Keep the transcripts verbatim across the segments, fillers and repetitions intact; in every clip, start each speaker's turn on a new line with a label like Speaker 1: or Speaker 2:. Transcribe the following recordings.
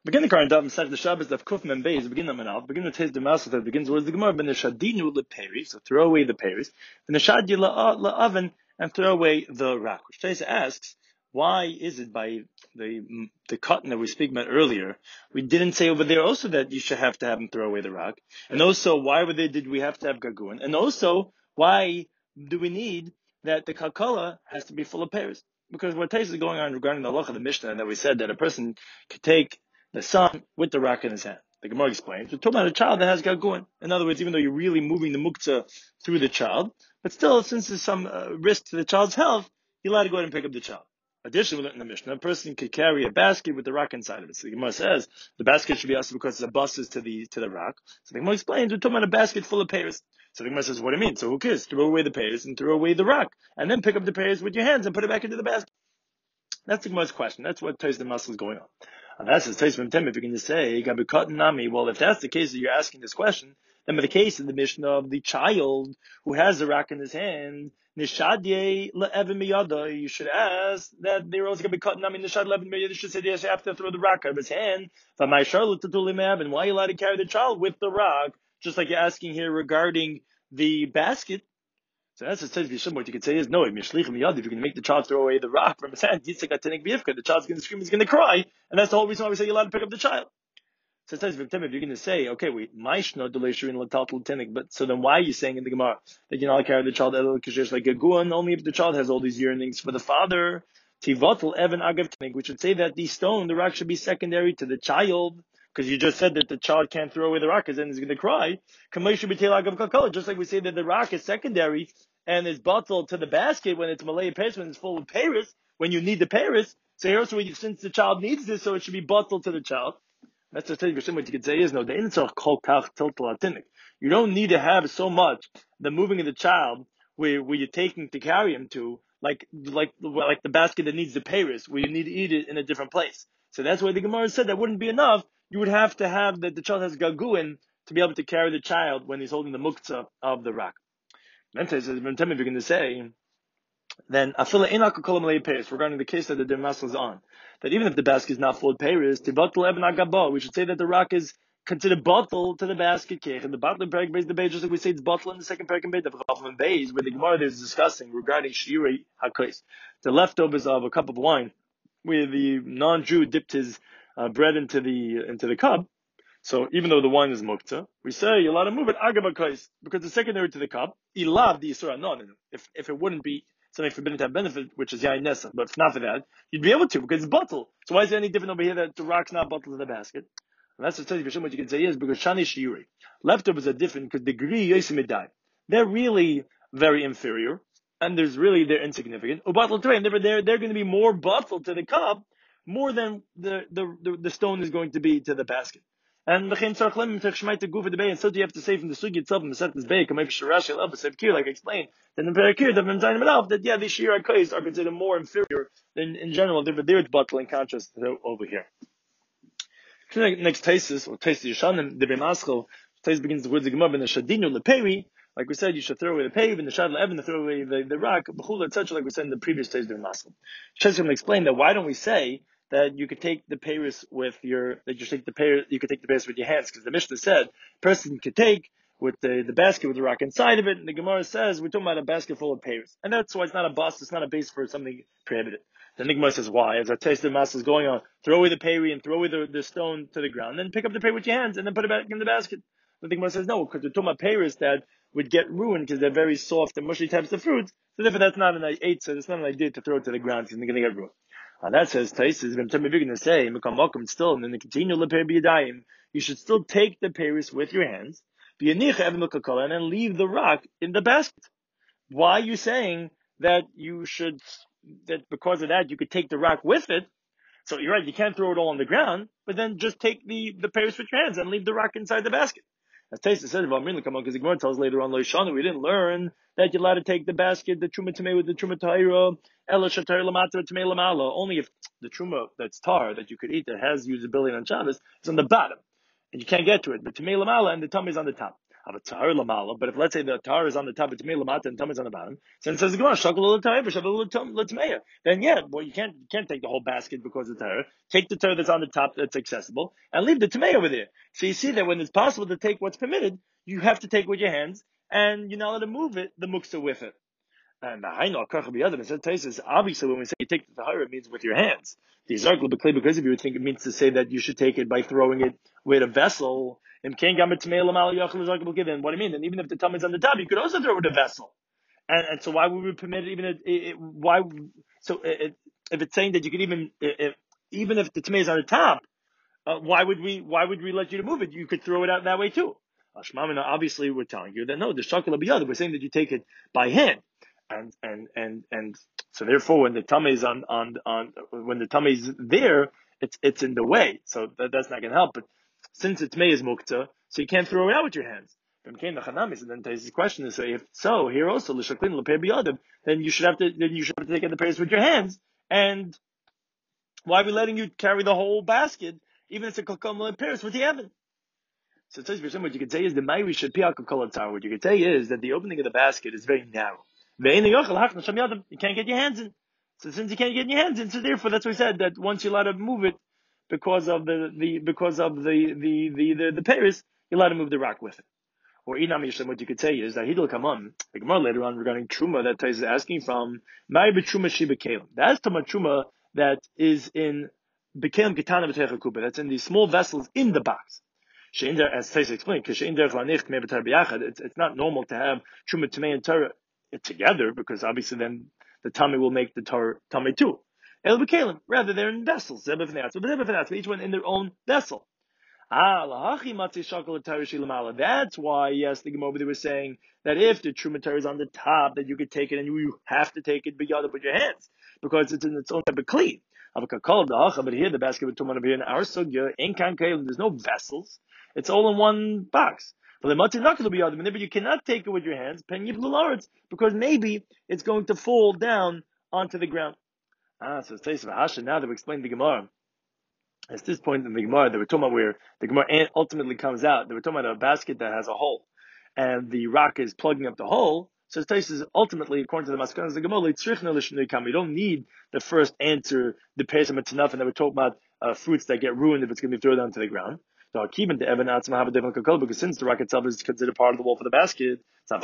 Speaker 1: Begin the current daf Masech the Shabbos of Kuf Mem Beis. Begin them and begin with his demasel that begins with the Gemara. Ben Neshadinu lePeris, so throw away the Peris. Ben Neshadi laOven, and throw away the rock. Which Taisa asks, why is it by the the cotton that we speak about earlier, we didn't say over there also that you should have to have him throw away the rock, and also why were they did we have to have gagun, and also why do we need that the kalkala has to be full of Peris? Because what Taisa is going on regarding the halacha of the Mishnah that we said that a person could take the son with the rock in his hand. The Gemara explains, we're talking about a child that has gagun. In other words, even though you're really moving the muktzah through the child, but still, since there's some uh, risk to the child's health, you're allowed to go ahead and pick up the child. Additionally, in the Mishnah, a person could carry a basket with the rock inside of it. So the Gemara says the basket should be also because it's a buses to the to the rock. So the Gemara explains, we're talking about a basket full of pears. So the Gemara says, what do you mean? So who cares? Throw away the pears and throw away the rock, and then pick up the pears with your hands and put it back into the basket. That's the Gemara's question. That's what Tais the Masel is going on. And that's his Tais from Tem. If you're going to say, Nami, well, if that's the case that you're asking this question, then by the case in the Mishnah of the child who has the rock in his hand, Nishadye le'evin miyada, you should ask that they're also going to be cut. Nami Nishad le'evin miyada, you should say they have to throw the rock out of his hand. And why are you allowed to carry the child with the rock? Just like you're asking here regarding the basket. So that's what says Vishim. What you could say is, no, if you're going to make the child throw away the rock from his hand, the child's going to scream, he's going to cry, and that's the whole reason why we say you're allowed to pick up the child. So it says, if you're going to say, okay, wait, but so then why are you saying in the Gemara that you're not allowed to carry the child like a guan, only if the child has all these yearnings for the father? We should say that the stone, the rock, should be secondary to the child. Because you just said that the child can't throw away the rock because then he's going to cry. Just like we say that the rock is secondary and is bottled to the basket when it's Malay Paris, when it's full of Paris, when you need the Paris. So here also, since the child needs this, so it should be bottled to the child. That's what you could say is, no, you don't need to have so much the moving of the child where, where you're taking to carry him to, like, like, like the basket that needs the Paris, where you need to eat it in a different place. So that's why the Gemara said that wouldn't be enough. You would have to have that the child has gaguin to be able to carry the child when he's holding the muktzah of the rock. Then says, if you're going to say, then afila inaka kolam lei peris, regarding the case that the demasel is on, that even if the basket is not full of peris, tibatul eben agaba, we should say that the rock is considered bottle to the basket cake. And the bottle in Perek Beis the Beis, just like we say it's bottle in the second Perek in Beis, the Chacham Beis, where the Gemara is discussing regarding shirei hakos, the leftovers of a cup of wine, where the non-Jew dipped his uh, bread into the into the cup. So even though the wine is mukta, we say you're allowed to move it agabakais because it's secondary to the cup. Ilav the yisura non. If if it wouldn't be something forbidden to have benefit, which is yain nesa, but if not for that, you'd be able to because it's bottle. So why is it any different over here that the rock's not bottled in the basket? And that's what tells you what you can say is because shani shiuri leftovers are different because degree yosimidai. They're really very inferior. And there's really, they're insignificant. Ubatal terrain, they're, they're, they're going to be more bottled to the cup, more than the, the, the, the stone is going to be to the basket. And the and so you have to say from the sugi itself, like I explained, then the Perakir, that yeah, these shira kais are considered more inferior than in general. They're, they're bottle in contrast to over here. Next Taisis, or Taisis Yishanim, the Bemaschel, Taisis begins the words of Gemara, Shadinu leperi. Like we said, you should throw away the pave and the shad le'evin, throw away the, the rock, b'chula, et cetera. Like we said in the previous days during Masel. Sheshem explained that why don't we say that you could take the Paris with your that you take the Paris you could take the Paris with your hands, because the Mishnah said person could take with the, the basket with the rock inside of it, and the Gemara says we're talking about a basket full of Paris, and that's why it's not a bus, it's not a base for something prohibited. Then the Gemara says why? As our taste of Masel is going on, throw away the Peri and throw away the, the stone to the ground, then pick up the Peri with your hands and then put it back in the basket. The Gemara says no, because we're talking about Paris that would get ruined because they're very soft and mushy types of fruits. So therefore, that's not an eight. So it's not an idea to throw it to the ground because they're going to get ruined. And that says Taisus is going to say still, and then they continue leper you should still take the Paris with your hands, and then leave the rock in the basket. Why are you saying that you should that because of that you could take the rock with it? So you're right, you can't throw it all on the ground, but then just take the the Paris with your hands and leave the rock inside the basket. As Taisa said, because the Gemara tells later on, we didn't learn that you're allowed to take the basket, the truma tamei with the truma ta'ira, ela shatar lamata tamei lamala. Only if the truma that's tar that you could eat that has usability on Shabbos is on the bottom, and you can't get to it. But tamei lamala and the tummy is on the top. Have a tar lamala, but if let's say the tar is on the top, it's made lamata and tum is on the bottom. So it says the Gemara shakal l'tar, shakal l'tmeya. Then yeah, well you can't you can't take the whole basket because of the tar. Take the tar that's on the top that's accessible and leave the tmeya over there. So you see that when it's possible to take what's permitted, you have to take with your hands, and you're not allowed to move it, the muksa with it. And the Haino Kach the other says obviously when we say you take the tahara, it means with your hands. The Zarkle Bekle, because if you would think it means to say that you should take it by throwing it with a vessel. And what do you mean? And even if the tum is on the top, you could also throw it with a vessel. And, and so why would we permit it even if, it, why so it, if it's saying that you could even if, even if the tum is on the top, uh, why would we why would we let you to move it? You could throw it out that way too. Ashmamina, obviously we're telling you that no, the shakal biyad, we're saying that you take it by hand. And, and, and, and so therefore when the tummy is on, on, on, when the tummy is there, it's, it's in the way. So that, that's not going to help. But since it's mei is mukta, so you can't throw it out with your hands. And then the question is, so if so, here also, then you should have to, then you should have to take the pairs with your hands. And why are we letting you carry the whole basket, even if it's a kokom pairs with the oven? So what you could say is the Mayri should piak. What you could say is that the opening of the basket is very narrow. You can't get your hands in. So since you can't get your hands in, so therefore that's why we said that once you're allowed to move it because of the, the because of the the the the, the Paris, you're allowed to move the rock with it. Or Inam Yishem, what you could say is that Hidl come on, the Gemara later on regarding Truma that Tais is asking from Mai B'Truma Shi B'Kelim. That's Tama Truma that is in B'Kelim Ketana B'Techa Kupa. That's in these small vessels in the box. As Tais explained, it's, it's not normal to have Truma Tamei and Torah together, because obviously then the tummy will make the tar, tummy too. El b'kelim, rather they're in vessels. Each one in their own vessel. Ah, that's why, yes, the Gemara was saying that if the trumatar is on the top, that you could take it and you have to take it b'yada with your hands, because it's in its own type of kli. But here the basket with tuman over here in our sugya, there's no vessels. It's all in one box. But you cannot take it with your hands, because maybe it's going to fall down onto the ground. Ah, so it's Hasha. Now that we explained the Gemara, at this point in the Gemara, they were talking about where the Gemara ultimately comes out. They were talking about a basket that has a hole, and the rock is plugging up the hole. So it says ultimately, according to the Maskanas, the Gemara, you don't need the first answer, the Pesach Tanaf, and they were talking about uh, fruits that get ruined if it's going to be thrown down to the ground. So keeping the Evan Atzma have a different kakol, because since the rock itself is considered part of the wall for the basket, then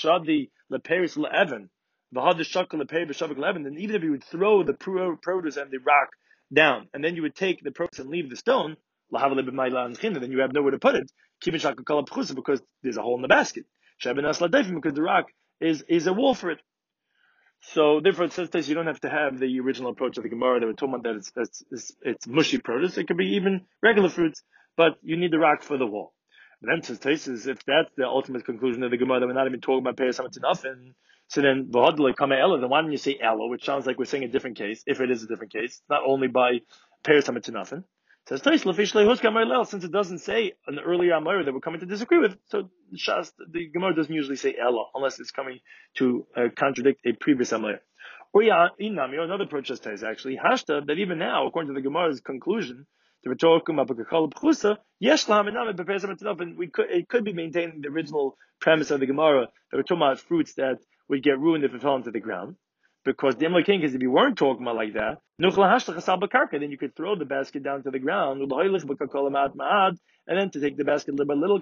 Speaker 1: even if you would throw the produce and the rock down, and then you would take the produce and leave the stone, then you have nowhere to put it, because there's a hole in the basket. Because the rock is, is a wall for it. So therefore it says this, you don't have to have the original approach of the Gemara that we're talking about that it's, it's, it's, it's mushy produce. It could be even regular fruits, but you need the rock for the wall. But then says Taisus, if that's the ultimate conclusion of the Gemara, that we're not even talking about Peres HaMetzanaf, and so then v'hodle kama ella, then why don't you say ella, which sounds like we're saying a different case, if it is a different case, not only by Peres HaMetzanaf. Says Taisus, since it doesn't say an earlier Amar that we're coming to disagree with, so the, Shas, the Gemara doesn't usually say ella unless it's coming to uh, contradict a previous Amar. Or yeah, Inami, or another approach is actually Hashta, that even now, according to the Gemara's conclusion, the Rhetorikum Apokachal Pchusa, Yesh Lahaminam Beperes HaMetzanaf, and we could it could be maintaining the original premise of the Gemara that we're talking about fruits that would get ruined if it fell into the ground. Because the Emla King, because if you weren't talking about like that, then you could throw the basket down to the ground, and then to take the basket little by little,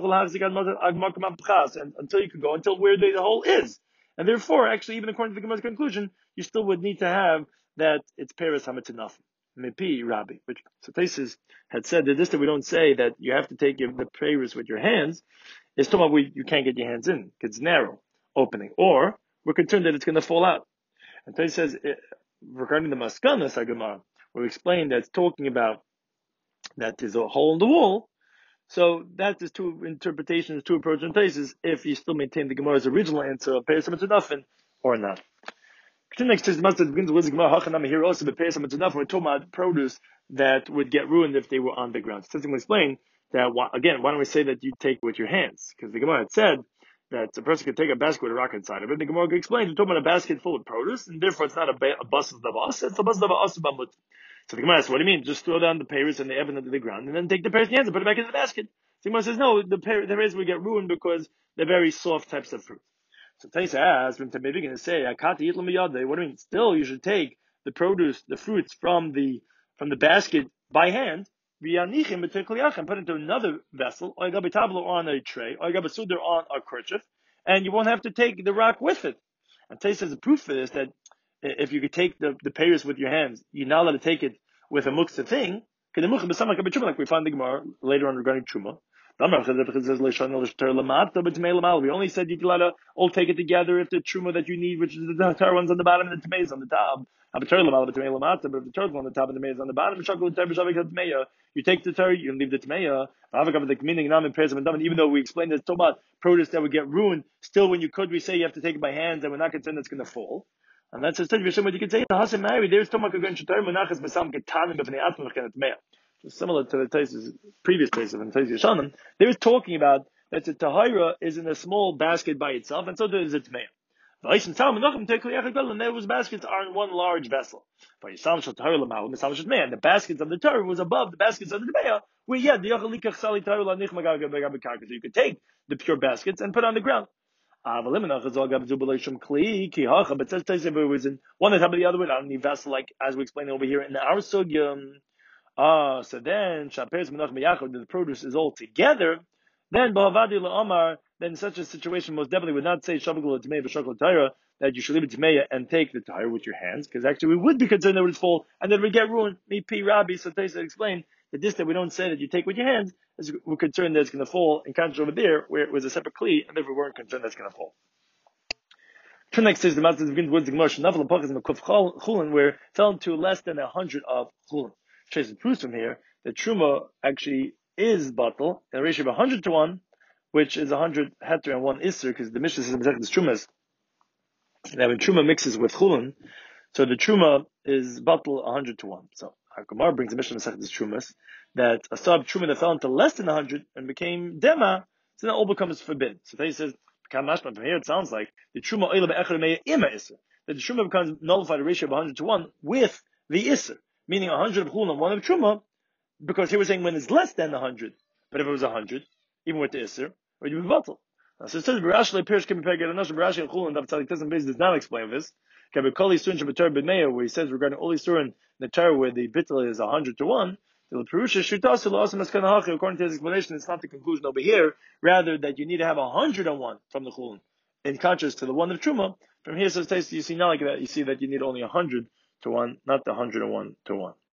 Speaker 1: and until you could go until where the hole is. And therefore, actually, even according to the Gemara's conclusion, you still would need to have that it's Peres HaMetzanaf. Mepi Rabbi, which so Taisus had said that this that we don't say that you have to take the Peres with your hands. It's talking about we, you can't get your hands in because it's narrow opening, or we're concerned that it's going to fall out. And Taisus says regarding the Maskanas Gemara, we explained that it's talking about that there's a hole in the wall. So that is two interpretations, two approaches in Taisus, if you still maintain the Gemara's original answer of Peres HaMetzanaf or not. Next is the begins with Gemara. Here also, but Peres HaMetzanaf, we're talking about produce that would get ruined if they were on the ground. So, to explain that again, why don't we say that you take with your hands? Because the Gemara had said that a person could take a basket with a rock inside of it. The Gemara explained we're talking about a basket full of produce, and therefore it's not a, ba- a bus of us, it's a bus of us. So the Gemara asks, what do you mean? Just throw down the Peres and the Evan into the ground, and then take the Peres in your hands and put it back in the basket. So Gemara says, no, the Perez would get ruined because they're very soft types of fruit. So Taisa asks, when maybe going to say, "Akati yitlam yadei." What do you mean? Still, you should take the produce, the fruits from the from the basket by hand, v'yanichim b'tekliachim, put into another vessel, or gabi tablo on a tray, or gabi suder on a kerchief, and you won't have to take the rock with it. And Taisa has a proof for this that if you could take the the payers with your hands, you're not allowed to take it with a muktzah thing. Like we find the Gemara later on regarding Truma. We only said you can let all take it together if the Truma that you need, which is the tar ones on the bottom and the Tmei on the top. But if the third one on the top and the Tmei is on the bottom, you take the tar, you leave the Tmei. Even though we explained that about produce that would get ruined, still when you could, we say you have to take it by hands and we're not concerned it's going to fall. And that's just you could say the Hasan Mary. There's Tomak again Shatar Munachas Basam Ketanim B'fnei Atzmach Kenet Meah. Similar to the Taisus, previous Taisus and Taisus Yeshanim, they were talking about that the Tahira is in a small basket by itself, and so there is a Tmeah. And those baskets are in one large vessel. And the baskets of the Torah was above the baskets of the Tmeah, where yeah, the so you could take the pure baskets and put on the ground. But says Taisa it was in one on top of the other one on the vessel, like as we explained over here in our sugyam. Ah, so then Shapez Menach Meyachod, the produce is all together. Then Ba'avadi LaOmar, then such a situation most definitely would not say Shavagul Tmei B'Shakol Taira that you should leave it Tmei and take the tire with your hands, because actually we would be concerned that it would fall and then it would get ruined. Me P Rabbi, so Taisa explained that this that we don't say that you take with your hands, is we're concerned that it's going to fall. In contrast over there, where it was a separate kli, and therefore we weren't concerned that it's going to fall. Turn next says the Master begins with the Gemara Shnafel Apachas Mekuf Chulin, where it fell into less than a hundred of Chulin. Traces proves from here that Truma actually is batal in a ratio of a hundred to one, which is a hundred heter and one isser, because the Mishnah says in the Truma is that when Truma mixes with Chulin, so the Truma is batal a hundred to one. So our Gemara brings the Mishnah in the Trumas that a sub Truma that fell into less than a hundred and became dema, so then all becomes forbidden. So he says from here it sounds like the Truma oila be'echad meya ima isser, that the Truma becomes nullified a ratio of a hundred to one with the isser. Meaning a hundred of chulin and one of truma, because here we're saying when it's less than a hundred. But if it was a hundred, even with the isser, it would be batal. So it says Barashi Pirish can be paired again. Barashi and chulin Dav Tzadik does not explain this. Kabekoli Surin Shabatar B'Meir, where he says regarding Oli Surin the Torah where the bittul is a hundred to one. The Perusha Shutasul Asam Eskanahachi. According to his explanation, it's not the conclusion over here. Rather, that you need to have a hundred and one from the chulin, in contrast to the one of truma. From here, says Taisa, you see not like that. You see that you need only a hundred to one, not the hundred and one to one.